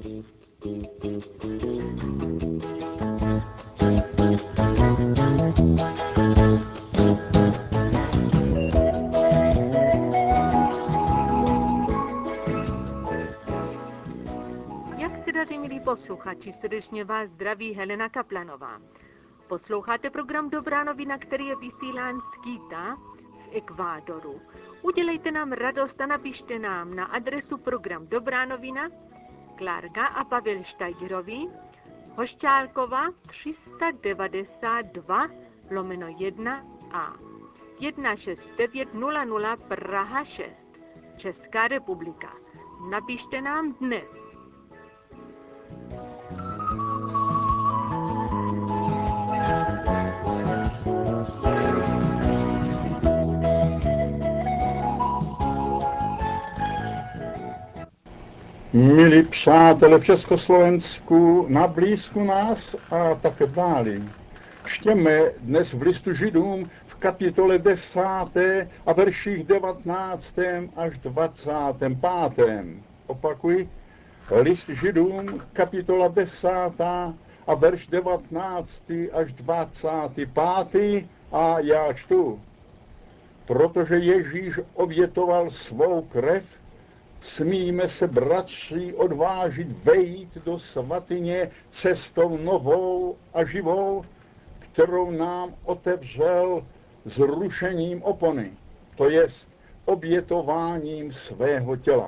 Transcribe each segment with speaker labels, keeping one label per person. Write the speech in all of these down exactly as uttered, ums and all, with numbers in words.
Speaker 1: Jak teda vy, milí posluchači, srdečně vás zdraví Helena Kaplanová. Posloucháte program Dobrá novina, který je vysílán z Quita v Ekvádoru. Udělejte nám radost a napište nám na adresu program Dobrá novina, Klárka a Pavel Štajgerovi, Hošťálkova tři sta devadesát dva lomeno jedna a jedna šest devět nula nula Praha šest, Česká republika. Napište nám dnes.
Speaker 2: Milí přátelé v Československu, na blízku nás a také v dáli. Čtěme dnes v listu Židům v kapitole desáté a verších devatenáctém až dvacátém pátém. Opakuji, list Židům, kapitola desátá a verš devatenáctý až dvacátý pátý a já čtu. Protože Ježíš obětoval svou krev, smíme se, bratři, odvážit vejít do svatyně cestou novou a živou, kterou nám otevřel zrušením opony, to jest obětováním svého těla.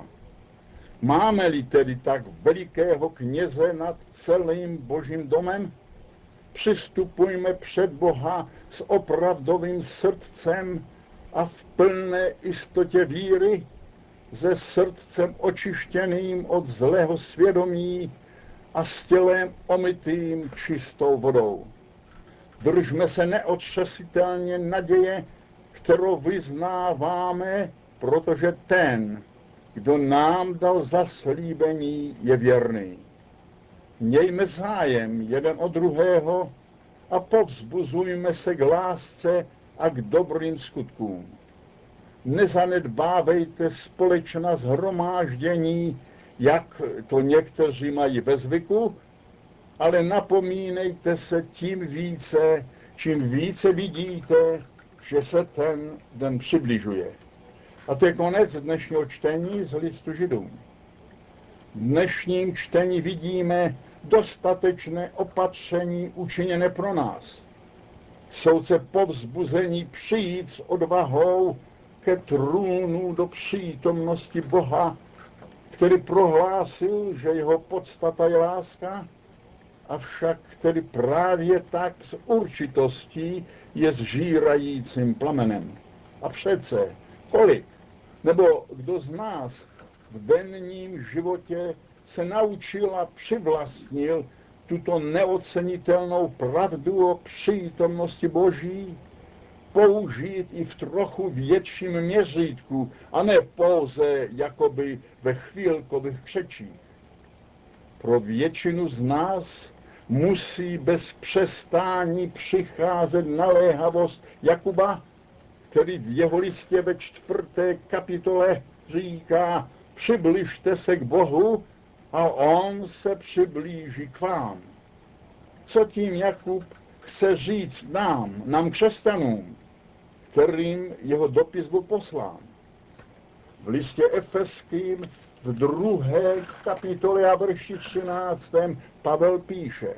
Speaker 2: Máme-li tedy tak velikého kněze nad celým Božím domem, přistupujme před Boha s opravdovým srdcem a v plné jistotě víry, se srdcem očištěným od zlého svědomí a s tělem omytým čistou vodou. Držme se neotřesitelně naděje, kterou vyznáváme, protože ten, kdo nám dal zaslíbení, je věrný. Mějme zájem jeden od druhého a povzbuzujme se k lásce a k dobrým skutkům. Nezanedbávejte společná shromáždění, jak to někteří mají ve zvyku, ale napomínejte se tím více, čím více vidíte, že se ten den přibližuje. A to je konec dnešního čtení z listu Židům. V dnešním čtení vidíme dostatečné opatření učiněné pro nás. Jsou se povzbuzení přijít s odvahou ke trůnu do přítomnosti Boha, který prohlásil, že jeho podstata je láska, avšak který právě tak s určitostí je zžírajícím plamenem. A přece, kolik, nebo kdo z nás v denním životě se naučil a přivlastnil tuto neocenitelnou pravdu o přítomnosti Boží, použít i v trochu větším měřítku, a ne pouze jakoby ve chvílkových křečích. Pro většinu z nás musí bez přestání přicházet naléhavost Jakuba, který v jeho listě ve čtvrté kapitole říká: přibližte se k Bohu a on se přiblíží k vám. Co tím Jakub chce říct nám, nám křesťanům, kterým jeho dopis byl poslán? V listě Efeským v druhé kapitole a verši třináctém Pavel píše: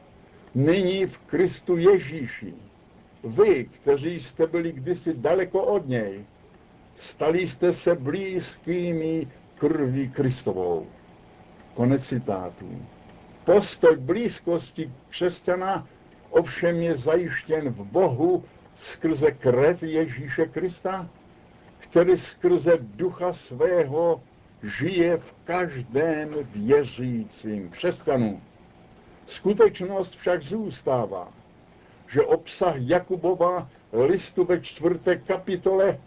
Speaker 2: nyní v Kristu Ježíši, vy, kteří jste byli kdysi daleko od něj, stali jste se blízkými krví Kristovou. Konec citátů. Postoj blízkosti křesťana ovšem je zajištěn v Bohu skrze krev Ježíše Krista, který skrze ducha svého žije v každém věřícím křesťanu. Skutečnost však zůstává, že obsah Jakubova listu ve čtvrté kapitole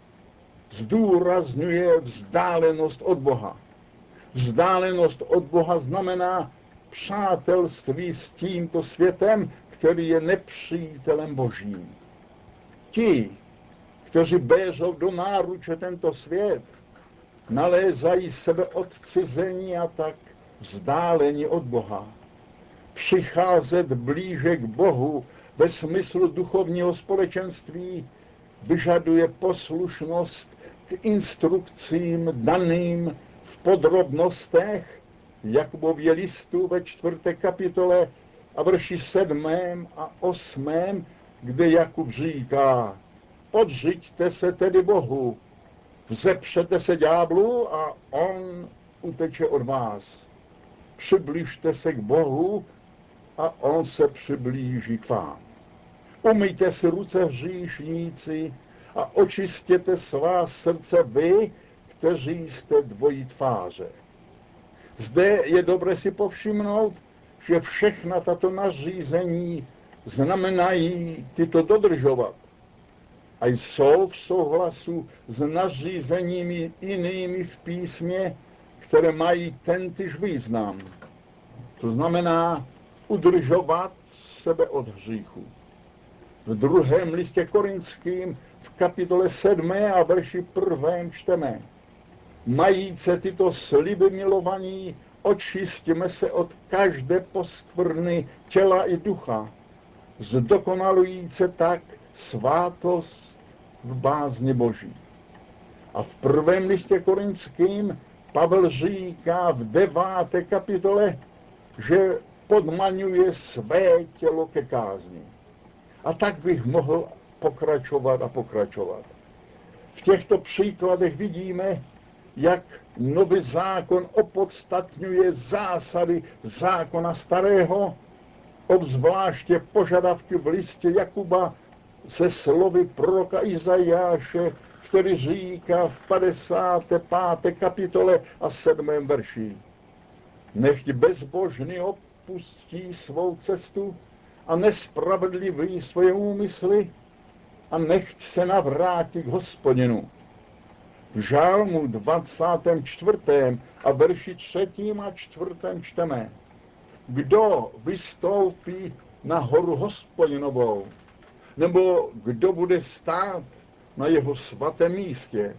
Speaker 2: zdůrazňuje vzdálenost od Boha. Vzdálenost od Boha znamená přátelství s tímto světem, který je nepřítelem Božím. Ti, kteří berou do náruče tento svět, nalézají sebe odcizení a tak vzdáleni od Boha. Přicházet blíže k Bohu ve smyslu duchovního společenství vyžaduje poslušnost k instrukcím daným v podrobnostech Jakubově listu ve čtvrté kapitole a verši sedmém a osmém, kde Jakub říká: podřiďte se tedy Bohu, vzepřete se ďáblu a on uteče od vás. Přiblížte se k Bohu a on se přiblíží k vám. Umyjte si ruce hříšníci a očistěte svá srdce vy, kteří jste dvojí tváře. Zde je dobré si povšimnout, že všechna tato nařízení znamenají tyto dodržovat a jsou v souhlasu s nařízeními jinými v písmě, které mají tentýž význam. To znamená udržovat sebe od hříchu. V druhém listě Korinským v kapitole sedmé a verši prvém čteme: majíce tyto sliby milovaní, očistíme se od každé poskvrny těla i ducha, zdokonalujíce tak svátost v bázni Boží. A v prvém listě Korinským Pavel říká v deváté kapitole, že podmaňuje své tělo ke kázni. A tak bych mohl pokračovat a pokračovat. V těchto příkladech vidíme, jak nový zákon opodstatňuje zásady zákona starého, obzvláště požadavky v listě Jakuba se slovy proroka Izajáše, který říká v padesáté páté kapitole a sedmém verši: nechť bezbožný opustí svou cestu a nespravedlivý svoje úmysly a nechť se navrátí k Hospodinu. V žálmu dvacátém čtvrtém a verši třetím a čtvrtém čteme: kdo vystoupí na horu Hospodinovou, nebo kdo bude stát na jeho svatém místě?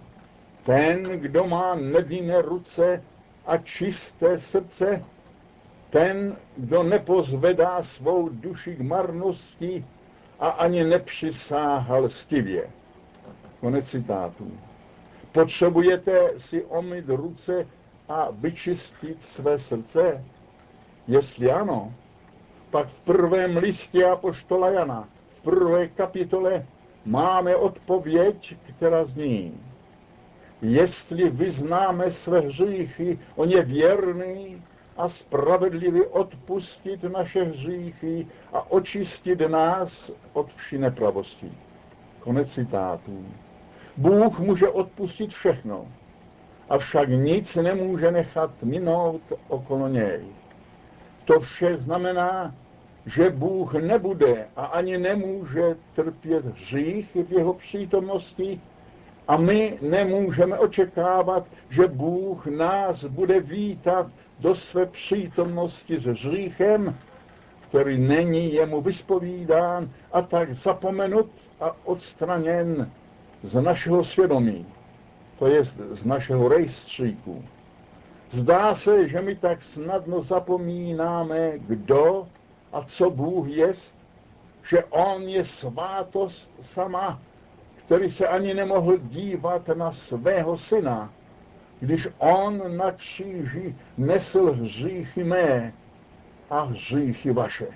Speaker 2: Ten, kdo má nevinné ruce a čisté srdce, ten, kdo nepozvedá svou duši k marnosti a ani nepřisáhal lstivě. Konec citátu. Potřebujete si omyt ruce a vyčistit své srdce? Jestli ano, pak v prvém listě apoštola Jana, v prvé kapitole, máme odpověď, která zní: jestli vyznáme své hříchy, on je věrný a spravedlivý odpustit naše hříchy a očistit nás od vší nepravosti. Konec citátů. Bůh může odpustit všechno, avšak nic nemůže nechat minout okolo něj. To vše znamená, že Bůh nebude a ani nemůže trpět hřích v jeho přítomnosti a my nemůžeme očekávat, že Bůh nás bude vítat do své přítomnosti s hříchem, který není jemu vyspovídán a tak zapomenut a odstraněn z našeho svědomí, to je z našeho rejstříku. Zdá se, že my tak snadno zapomínáme, kdo a co Bůh jest, že on je svátost sama, který se ani nemohl dívat na svého syna, když on na kříži nesl hříchy mé a hříchy vaše.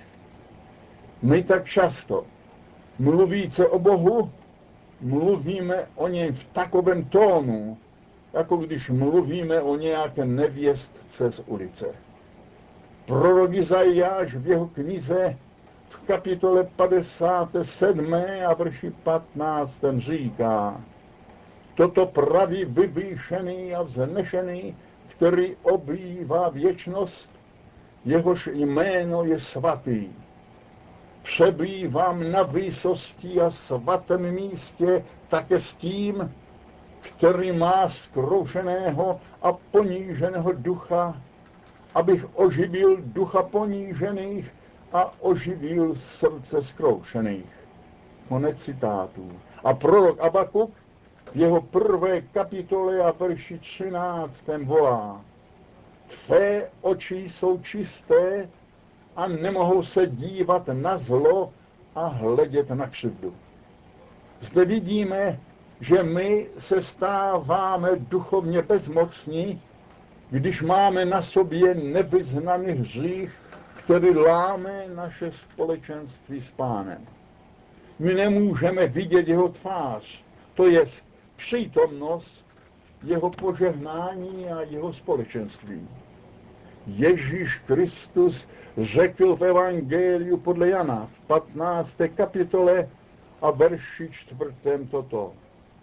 Speaker 2: My tak často mluvíce o Bohu, mluvíme o něm v takovém tónu, jako když mluvíme o nějaké nevěstce z ulice. Prorok Izajáš v jeho knize v kapitole padesáté sedmé a verši patnáctém říká: toto praví vyvýšený a vznešený, který obývá věčnost, jehož jméno je svatý. Přebývám na výsosti a svatém místě také s tím, který má zkroušeného a poníženého ducha, abych oživil ducha ponížených a oživil srdce zkroušených. Konec citátů. A prorok Abakuk v jeho prvé kapitole a verši třináctém volá: Tvé oči jsou čisté a nemohou se dívat na zlo a hledět na křivdu. Zde vidíme, že my se stáváme duchovně bezmocní, když máme na sobě nevyznaný hřích, který láme naše společenství s Pánem. My nemůžeme vidět jeho tvář, to je přítomnost jeho požehnání a jeho společenství. Ježíš Kristus řekl v Evangeliu podle Jana v patnácté kapitole a verši čtvrtém toto.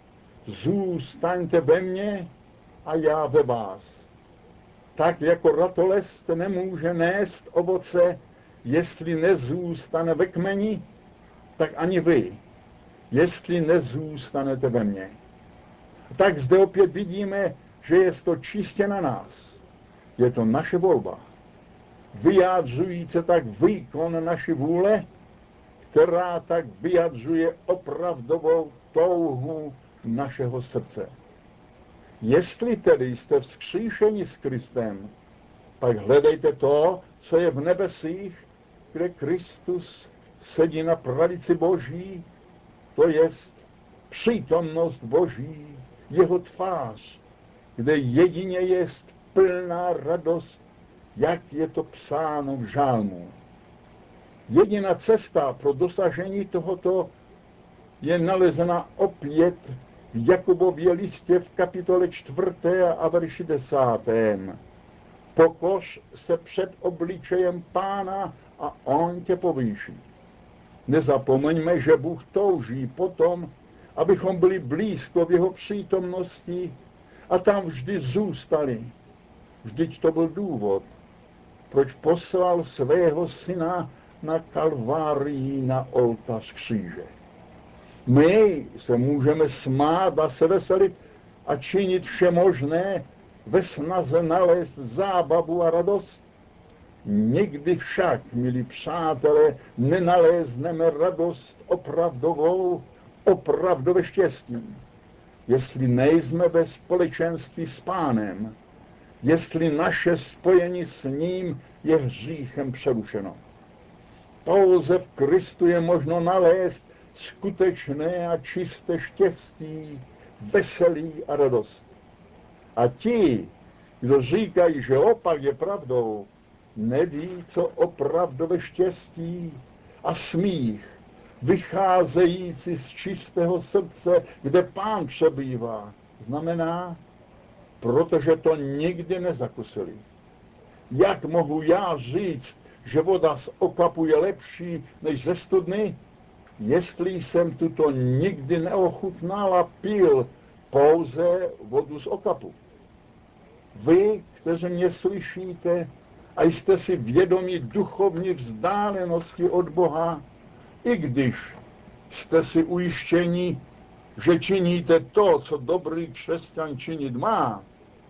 Speaker 2: Zůstaňte ve mně a já ve vás. Tak jako ratolest nemůže nést ovoce, jestli nezůstane ve kmeni, tak ani vy, jestli nezůstanete ve mně. Tak zde opět vidíme, že je to čistě na nás. Je to naše volba. Vyjádřující tak výkon naší vůle, která tak vyjadřuje opravdovou touhu našeho srdce. Jestli tedy jste vzkříšeni s Kristem, pak hledejte to, co je v nebesích, kde Kristus sedí na pravici Boží, to jest přítomnost Boží, jeho tvář, kde jedině jest plná radost, jak je to psáno v žálmu. Jediná cesta pro dosažení tohoto je nalezena opět v Jakubově listě v kapitole čtvrté a verši desátém. Pokoř se před obličejem Pána a on tě povýší. Nezapomeňme, že Bůh touží potom, abychom byli blízko v jeho přítomnosti a tam vždy zůstali. Vždyť to byl důvod, proč poslal svého syna na Kalvárii na oltář kříže. My se můžeme smát a se veselit a činit vše možné ve snaze nalézt zábavu a radost. Nikdy však, milí přátelé, nenalézneme radost opravdovou, opravdové štěstí, jestli nejsme ve společenství s Pánem, jestli naše spojení s ním je hříchem přerušeno. Pouze v Kristu je možno nalézt skutečné a čisté štěstí, veselí a radost. A ti, kdo říkají, že opak je pravdou, neví, co opravdové štěstí a smích, vycházející z čistého srdce, kde Pán přebývá, znamená, protože to nikdy nezakusili. Jak mohu já říct, že voda z okapu je lepší než ze studny, jestli jsem tuto nikdy neochutnal a pil pouze vodu z okapu? Vy, kteří mě slyšíte a jste si vědomi duchovní vzdálenosti od Boha, i když jste si ujištěni, že činíte to, co dobrý křesťan činit má,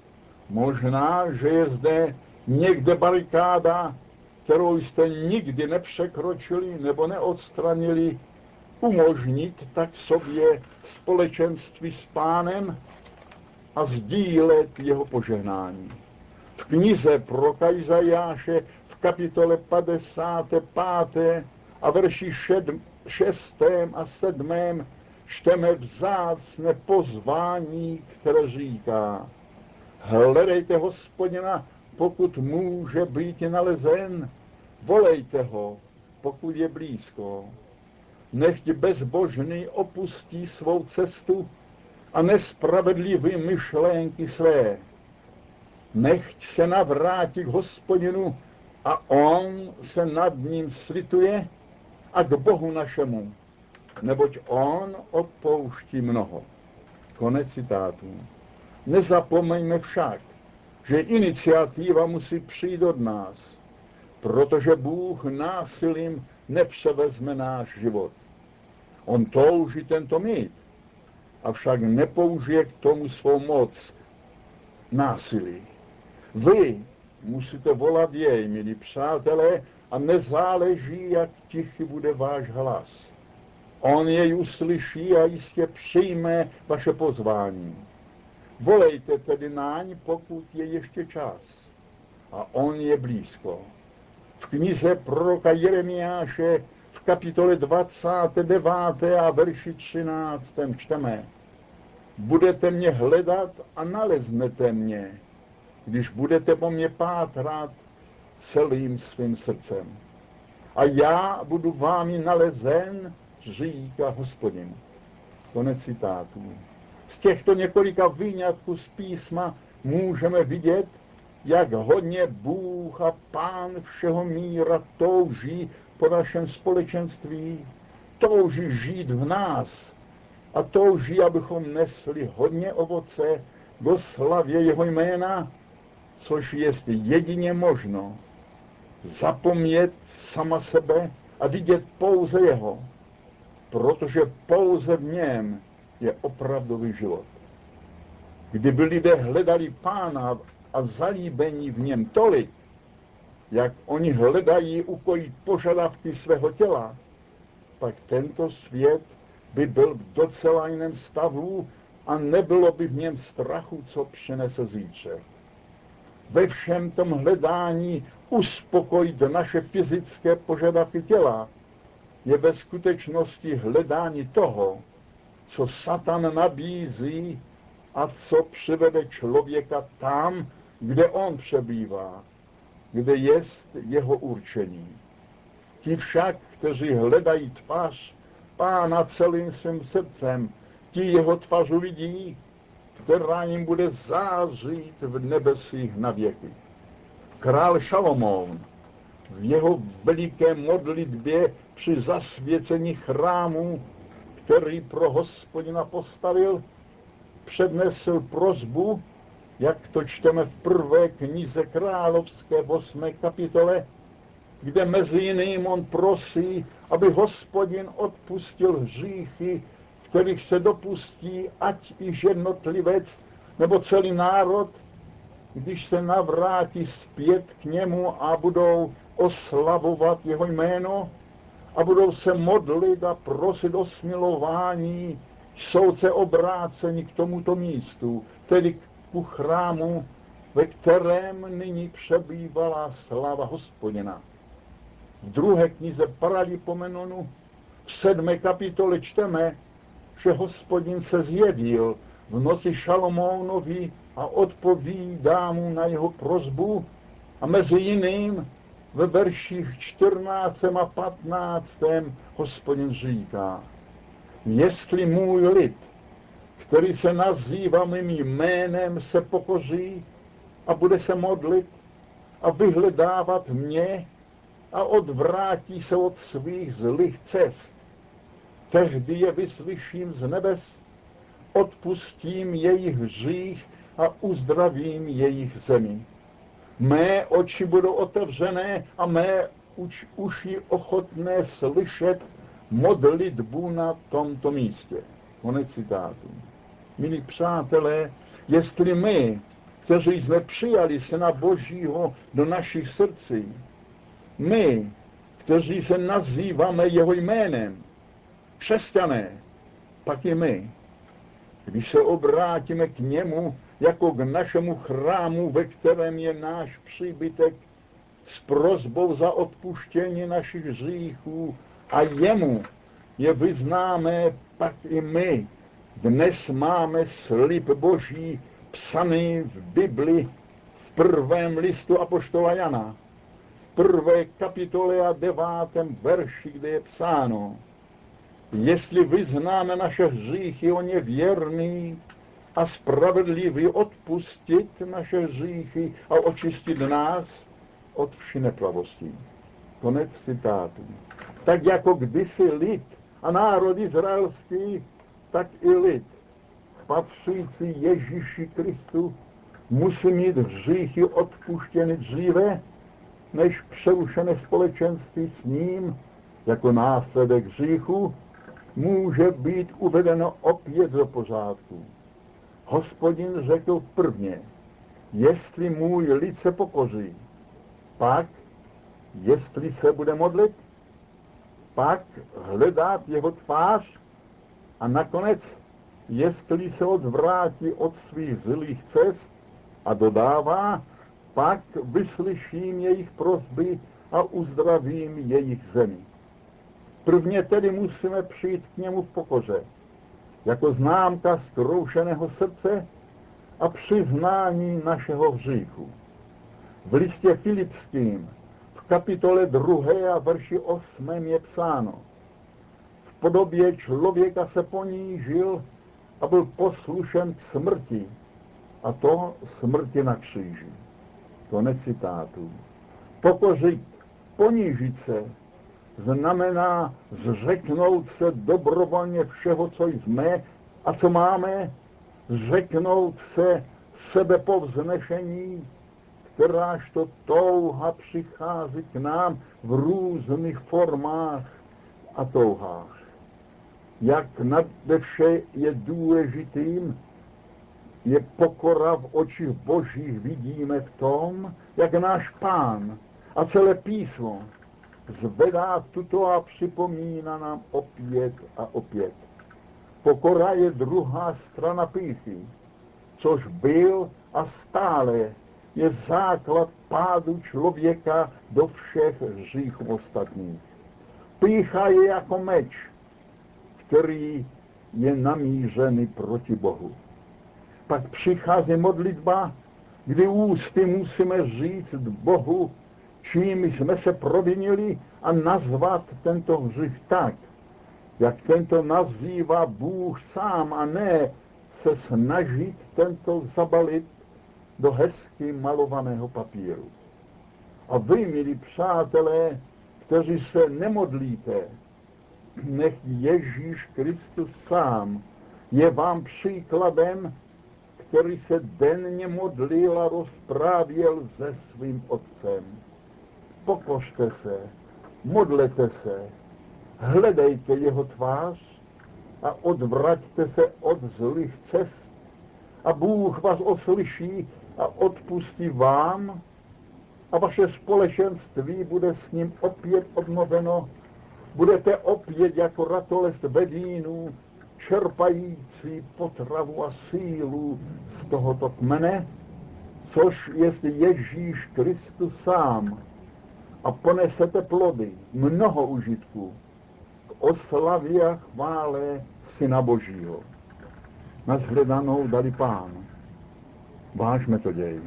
Speaker 2: možná, že je zde někde barikáda, kterou jste nikdy nepřekročili nebo neodstranili, umožnit tak sobě společenství s Pánem a sdílet jeho požehnání. V knize proroka Izajáše v kapitole padesát pět a verši šestém a sedmém čteme vzácné pozvání, které říká: hledejte Hospodina, pokud může být nalezen, volejte ho, pokud je blízko. Nechť bezbožný opustí svou cestu a nespravedlivý myšlenky své. Nechť se navrátí k Hospodinu a on se nad ním slituje a k Bohu našemu, neboť on odpouští mnoho. Konec citátu. Nezapomeňme však, že iniciativa musí přijít od nás, protože Bůh násilím nepřevezme náš život. On touží tento mít, avšak nepoužije k tomu svou moc, násilí. Vy musíte volat jej, milí přátelé, a nezáleží, jak tichý bude váš hlas. On jej uslyší a jistě přijme vaše pozvání. Volejte tedy náň, pokud je ještě čas. a on je blízko. V knize proroka Jeremiáše v kapitole dvacáté deváté a verši třináctém čteme: Budete mě hledat a naleznete mě, když budete po mně pátrat celým svým srdcem. A já budu vámi nalezen, říká Hospodin. Konec citátů. Z těchto několika výňatků z písma můžeme vidět, jak hodně Bůh a Pán všeho míra touží po našem společenství, touží žít v nás a touží, abychom nesli hodně ovoce do slavě jeho jména, což je jedině možno. Zapomnět sama sebe a vidět pouze jeho, protože pouze v něm je opravdový život. Kdyby lidé hledali Pána a zalíbení v něm tolik, jak oni hledají ukojit požadavky svého těla, pak tento svět by byl v docela jiném stavu a nebylo by v něm strachu, co přinese zítřek. Ve všem tom hledání uspokojit naše fyzické požadavky těla je ve skutečnosti hledání toho, co Satan nabízí a co přivede člověka tam, kde on přebývá, kde jest jeho určení. Ti však, kteří hledají tvář Pána celým svým srdcem, ti jeho tvář uvidí, která jim bude zářit v nebesích na věky. Král Šalomoun v jeho veliké modlitbě při zasvěcení chrámu, který pro Hospodina postavil, přednesl prosbu, jak to čteme v prvé knize královské v osmé kapitole, kde mezi jiným on prosí, aby Hospodin odpustil hříchy, kterých se dopustí ať již jednotlivec nebo celý národ, když se navrátí zpět k němu a budou oslavovat jeho jméno a budou se modlit a prosit o smilování, jsou se obráceni k tomuto místu, tedy ku chrámu, ve kterém nyní přebývala sláva Hospodina. V druhé knize Paralipomenonu v sedmé kapitole čteme, že Hospodin se zjevil v noci Šalomounovi a odpovídá mu na jeho prosbu a mezi jiným ve verších čtrnáctém a patnáctém Hospodin říká: Jestli můj lid, který se nazývá mým jménem, se pokoří a bude se modlit a vyhledávat mě a odvrátí se od svých zlých cest, tehdy je vyslyším z nebes, odpustím jejich hřích a uzdravím jejich zemi. Mé oči budou otevřené a mé uč, uši ochotné slyšet modlitbu na tomto místě. Konec citátu. Milí přátelé, jestli my, kteří jsme přijali Syna Božího do našich srdcí, my, kteří se nazýváme jeho jménem, křesťané, pak i my, když se obrátíme k němu jako k našemu chrámu, ve kterém je náš příbytek, s prosbou za odpuštění našich hříchů a jemu je vyznáme, pak i my dnes máme slib Boží psaný v Bibli v prvém listu apoštola Jana, v prvé kapitole a devátém verši, kde je psáno: Jestli vyznáme naše hříchy, on je věrný a spravedlivý odpustit naše hříchy a očistit nás od vší nepravosti. Konec citátu. Tak jako kdysi lid a národ izraelský, tak i lid patřící Ježíši Kristu musí mít hříchy odpuštěny dříve, než přerušené společenství s ním jako následek hříchu může být uvedeno opět do pořádku. Hospodin řekl prvně: jestli můj lid se pokoří, pak, jestli se bude modlit, pak hledat jeho tvář a nakonec, jestli se odvrátí od svých zlých cest, a dodává, Pak vyslyším jejich prosby a uzdravím jejich zemi. Prvně tedy musíme přijít k němu v pokoře, jako známka zkroušeného srdce a přiznání našeho hříchu. V listě Filipským v kapitole druhé a verši osmém je psáno: v podobě člověka se ponížil a byl poslušen k smrti, a to smrti na kříži. Konec citátu. Pokořit, ponížit se, znamená zřeknout se dobrovolně všeho, co jsme a co máme, zřeknout se sebepovznešení, kteráž to touha přichází k nám v různých formách a touhách. Jak nade vše je důležitým, je pokora v očích božích, vidíme v tom, jak náš Pán a celé písmo zvedá tuto a připomíná nám opět a opět. Pokora je druhá strana pýchy, což byl a stále je základ pádu člověka do všech hříchů ostatních. Pýcha je jako meč, který je namířený proti Bohu. Pak přichází modlitba, kdy ústy musíme říct Bohu, čím jsme se provinili, a nazvat tento hřích tak, jak tento nazývá Bůh sám, a ne se snažit tento zabalit do hezky malovaného papíru. A vy, milí přátelé, kteří se nemodlíte, nech Ježíš Kristus sám je vám příkladem, který se denně modlil a rozprávěl se svým otcem. Pokořte se, modlete se, hledejte jeho tvář a odvraťte se od zlých cest a Bůh vás oslyší a odpustí vám a vaše společenství bude s ním opět obnoveno. Budete opět jako ratolest ve vínu, čerpající potravu a sílu z tohoto kmene, což je Ježíš Kristus sám, a ponesete plody, mnoho užitků, k oslavě a chvále Syna Božího. Nashledanou dali Pán. Vážme to děj.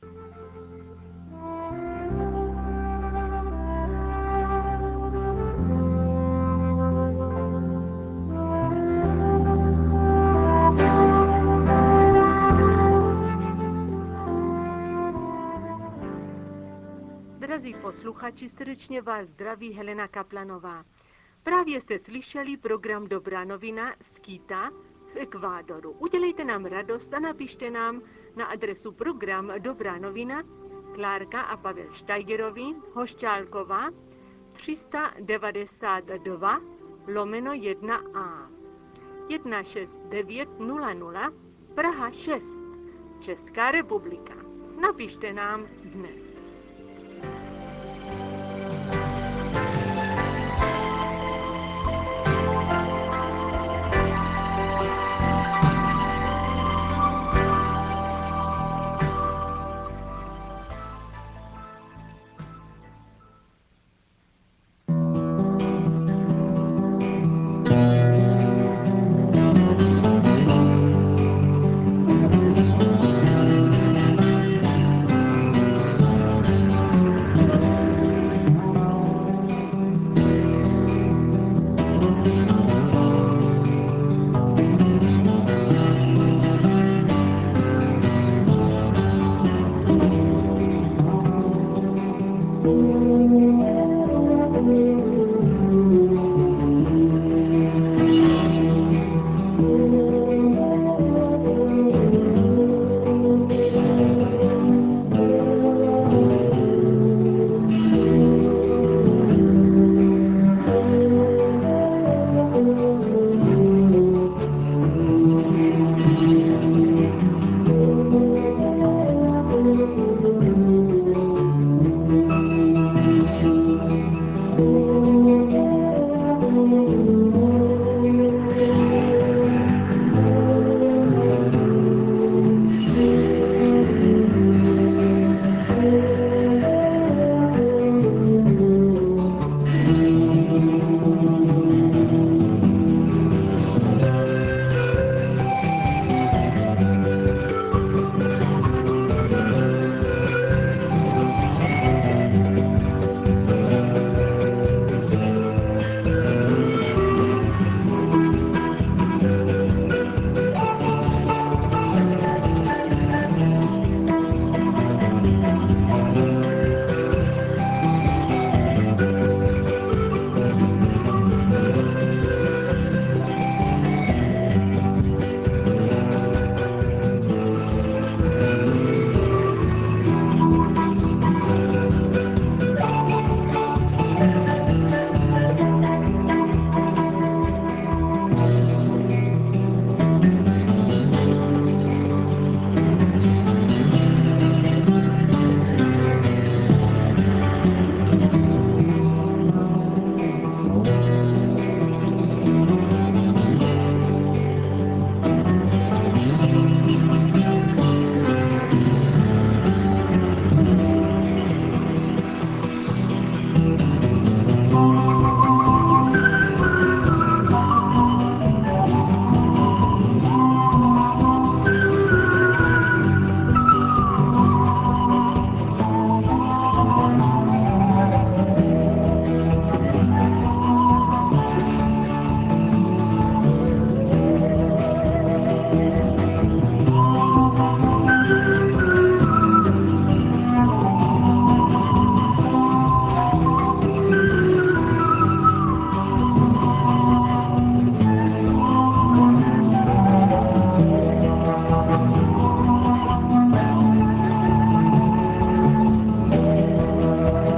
Speaker 1: Drazí posluchači, srdečně vás zdraví Helena Kaplanová. Právě jste slyšeli program Dobrá novina z Quita v Ekvádoru. Udělejte nám radost a napište nám na adresu program Dobrá novina, Klárka a Pavel Štajgerovi, Hošťálková, tři sta devadesát dva lomeno jedna a, jedna šest devět nula nula, Praha šest, Česká republika. Napište nám dnes.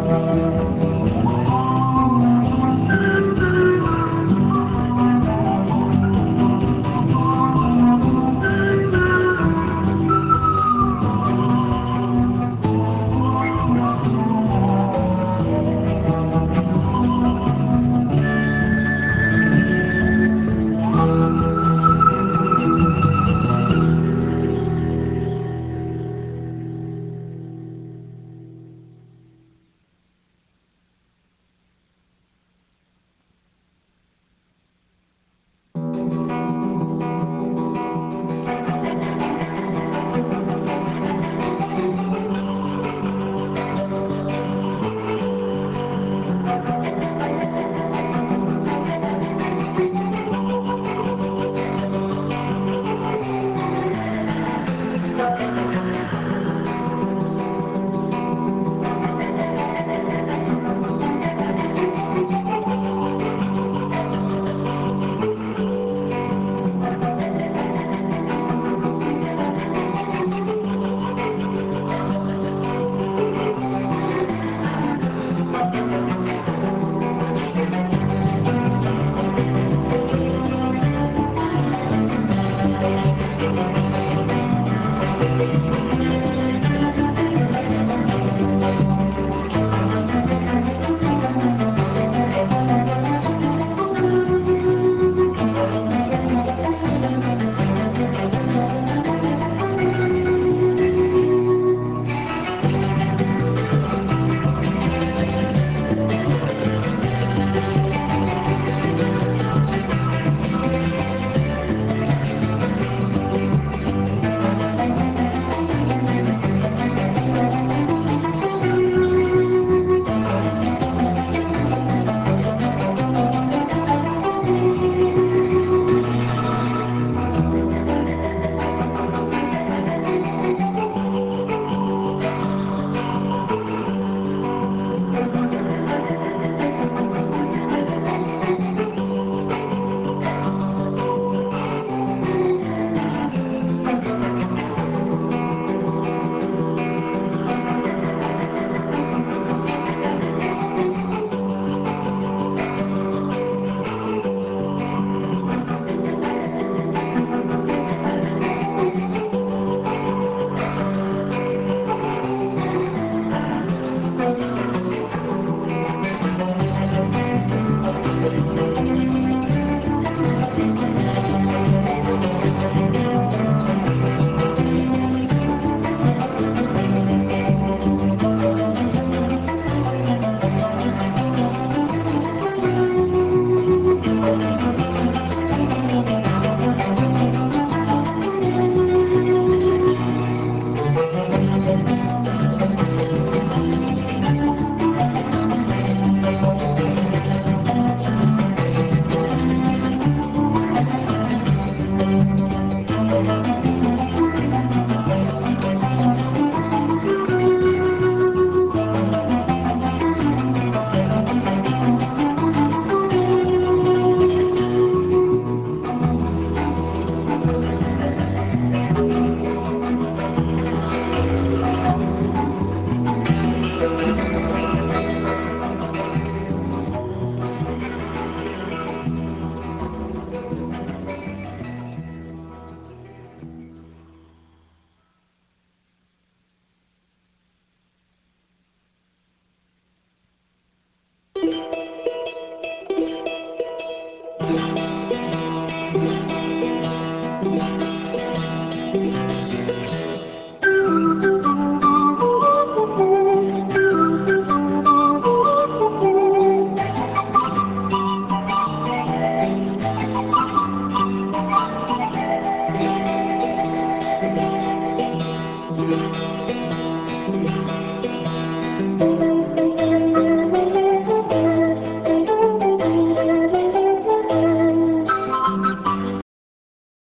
Speaker 2: Amen.